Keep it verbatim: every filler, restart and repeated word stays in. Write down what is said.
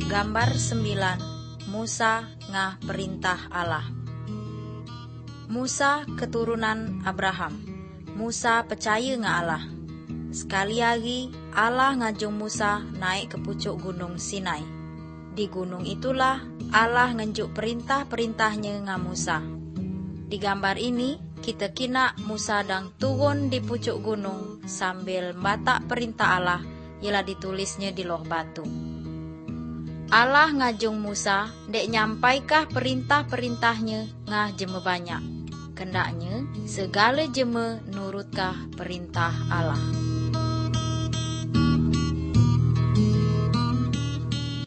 Gambar sembilan. Musa ngah perintah Allah. Musa keturunan Abraham. Musa percaya ngah Allah. Sekali lagi Allah ngajung Musa naik ke pucuk gunung Sinai. Di gunung itulah Allah ngenjuk perintah-perintahnya ngah Musa. Di gambar ini kita kina Musa dang turun di pucuk gunung sambil batak perintah Allah ialah ditulisnya di loh batu. Allah ngajung Musa dek nyampaikah perintah-perintahnya ngah jeme banyak. Kendaknya segala jeme nurutkah perintah Allah.